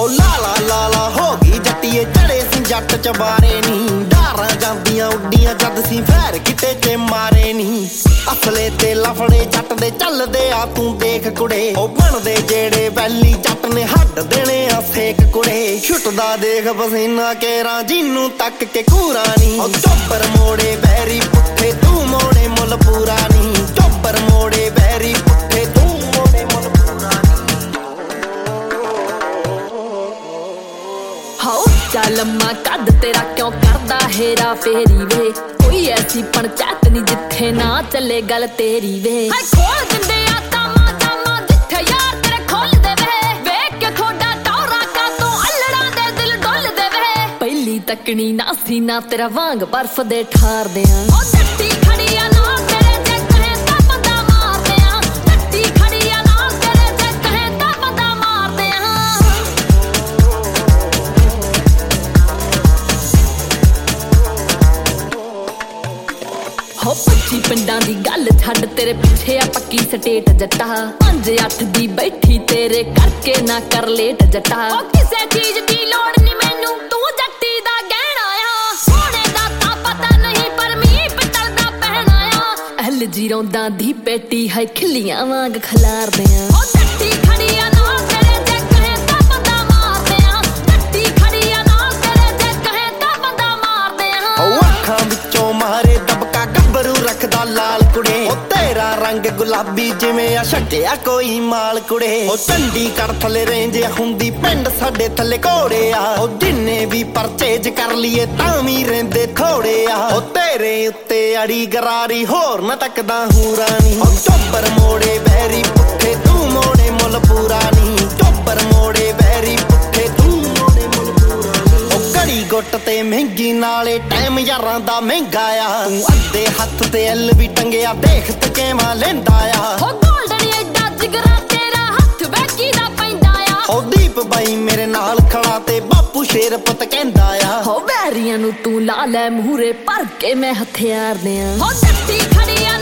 ਹੋ ਲਾਲਾ ਲਾਲਾ ਹੋ ਗਈ ਜੱਟੀਏ ਚੜੇ ਸੀ ਜੱਟ ਚਬਾਰੇ ਨੀ ਡਾਰਾਂ ਜਾਂਦੀਆਂ ਉੱਡੀਆਂ ਜਦ ਸੀ ਫੈਰ ਕਿਤੇ ਤੇ ਮਾਰੇ ਨੀ ਅਸਲੇ ਤੇ ਲਫੜੇ ਜੱਟ ਦੇ ਚੱਲਦੇ ਆ ਤੂੰ ਦੇਖ ਕੁੜੇ ਉਹ ਬਣਦੇ ਜਿਹੜੇ ਵੈਲੀ ਜੱਟ ਨੇ ਹੱਡ ਦੇਣੇ ਆ ਸੇਕ ਕੁੜੇ ਛੁੱਟਦਾ ਦੇਖ ਪਸੀਨਾ ਕੇਰਾਂ ਜਿਹਨੂੰ ਤੱਕ ਕੇ ਕੂਰਾ ਨੀ ਉਹ ਚੋਬਰ ਮੋੜੇ ਬੈਰੀ ਪੁੱਠੇ ਤੂੰ ਮੋੜੇ ਮੁੱਲ ਪੂਰਾ ਨੀ ਚੋਬਰ ਮੋੜੇ ਬੈਰੀ ਪੁੱਠੇ ਤੂੰ ਮੋੜੇ ਮੁੱਲ ਪੂਰਾ ਹਾਉ ਚੱਲ ਮਾਂ ਕੱਢ ਤੇਰਾ ਕਿਉਂ ਕਰਦਾ ਹੇਰਾ ਫੇਰੀ ਵੇ ਕੋਈ ਐਸੀ ਪੰਚਾਇਤ ਨੀ ਜਿੱਥੇ ਨਾ ਚੱਲੇ ਗੱਲ ਤੇਰੀ ਵੇ ਹਾਏ ਖੋਲ ਦਿੰਦੇ ਆ ਤਾਮਾ ਤਾਮਾ ਜਿੱਥੇ ਯਾਰ ਤੇਰੇ ਖੋਲਦੇ ਵੇ ਵੇਖ ਕੇ ਖੋਡਾ ਟੌਰਾ ਕਾ ਤੋਂ ਅਲੜਾਂ ਦੇ ਦਿਲ ਡੁੱਲਦੇ ਵੇ ਪਹਿਲੀ ਤੱਕਣੀ ਨਾ ਸੀ ਨਾ ਤੇਰਾ ਵਾਂਗ ਬਰਫ਼ ਦੇ ਠਾਰਦੇ ਆ ਉਹ ਟੱਟੀ ਖੜੀ ਆ ਨਾ ਤੇਰੇ ਜੇ ਕਹੇ ਤਾਂ ਬੰਦਾ ਮਾਰਦੇ ਆ ਟੱਟੀ ਖੜੀ ਆ ਨਾ ਤੇਰੇ ਜੇ ਕਹੇ ਤਾਂ ਬੰਦਾ ਮਾਰਦੇ ਆ ਹੋ 25 ਪਿੰਡਾਂ ਦੀ ਗੱਲ ਛੱਡ ਤੇਰੇ ਪਿੱਛੇ ਆ ਪੱਕੀ ਸਟੇਟ ਜੱਟਾ 5-8 ਦੀ ਬੈਠੀ ਤੇਰੇ ਕਰਕੇ ਨਾ ਕਰ ਲੇਟ ਜੱਟਾ ਉਹ ਕਿਸੇ ਚੀਜ਼ ਦੀ ਲੋੜ ਨੀ ਮੈਨੂੰ ਤੂੰ ਜੱਟੀ ਦਾ ਗਹਿਣਾ ਆ ਸੋਨੇ ਦਾ ਤਾਂ ਪਤਾ ਨਹੀਂ ਪਰ ਮੀਂਹ ਪਿੱਤਲ ਦਾ ਪਹਿਣਾ ਆ LG ਰੌਂਦਾਂ ਦੀ ਪੇਟੀ ਹੈ ਖਿੱਲੀਆਂ ਵਾਂਗ ਖਿਲਾਰਦੇ ਆ ਉਹ ਜੱਟੀ ਖੜੀ ਆ ਨਾ ਤੇਰੇ ਜੇ ਕਹੇ ਤਾਂ ਬੰਦਾ ਮਾਰਦੇ ਆ ਜੱਟੀ ਖੜੀ ਆ ਨਾ ਤੇਰੇ ਜੇ ਕਹੇ ਤਾਂ ਬੰਦਾ ਮਾਰਦੇ ਆ ਉਹ ਅੱਖਾਂ ਵਿੱਚੋਂ ਮਾਰੇ ਦਬਕਾ ਗੱਭਰੂ ਰੱਖਦਾ ਲਾਲ ਕੁੜੇ ਉਹ ਤੇਰਾ ਰੰਗ ਗੁਲਾਬੀ ਜਿਵੇਂ ਆ ਛੱਡਿਆ ਕੋਈ ਮਾਲ ਕੁੜੇ ਉਹ ਚੰਡੀਗੜ੍ਹ ਥੱਲੇ ਰੇਂਜ ਹੁੰਦੀ ਪਿੰਡ ਸਾਡੇ ਥੱਲੇ ਘੋੜੇ ਆ ਉਹ ਜਿੰਨੇ ਵੀ ਪਰਚੇਜ ਕਰ ਲਈਏ ਤਾਂ ਵੀ ਰਹਿੰਦੇ ਥੋੜੇ ਆ ਉਹ ਤੇਰੇ ਉੱਤੇ ਅੜੀ ਗਰਾਰੀ ਹੋਰ ਨਾ ਤੱਕਦਾ ਹੂਰਾ ਨੀ ਉਹ ਚੋਬਰ ਮੋੜੇ ਬੈਰੀ ਪੁੱਠੇ ਤੂੰ ਮੋੜੇ ਮੁੱਲ ਪੂਰਾ ਨੀ ਚੋਬਰ ਮੋੜੇ ਬੈਰੀ ਪੁੱਠੇ ਤੂੰ ਮੋੜੇ ਮੁੱਲ ਪੂਰਾ ਨੀ ਉਹ ਘੜੀ ਗੁੱਟ ਤੇ ਮਹਿੰਗੀ ਨਾਲੇ ਟਾਈਮ ਯਾਰਾਂ ਦਾ ਮਹਿੰਗਾ ਆ ਤੂੰ ਅੱਧੇ ਹੱਥ ਤੇ ਐਲ ਵੀ ਟੰਗਿਆ ਦੇਖ ਤੇ ਕਿਵੇਂ ਲੈਂਦਾ ਆ ਹੋ ਗੋਲਡਨ ਐਡਾ ਜਿਗਰਾ ਤੇਰਾ ਹੱਥ ਵੇਖੀ ਦਾ ਪੈਂਦਾ ਆ ਹੋ ਦੀਪ ਬਾਈ ਮੇਰੇ ਨਾਲ ਖੜਾ ਤੇ ਬਾਪੂ ਸ਼ੇਰ ਪੁੱਤ ਕਹਿੰਦਾ ਆ ਹੋ ਵੈਰੀਆਂ ਨੂੰ ਤੂੰ ਲਾ ਲੈ ਮੂਹਰੇ ਭਰ ਕੇ ਮੈਂ ਹਥਿਆਰ ਦਿਆਂ ਹੋ ਜੱਟੀ ਖੜੀ ਆ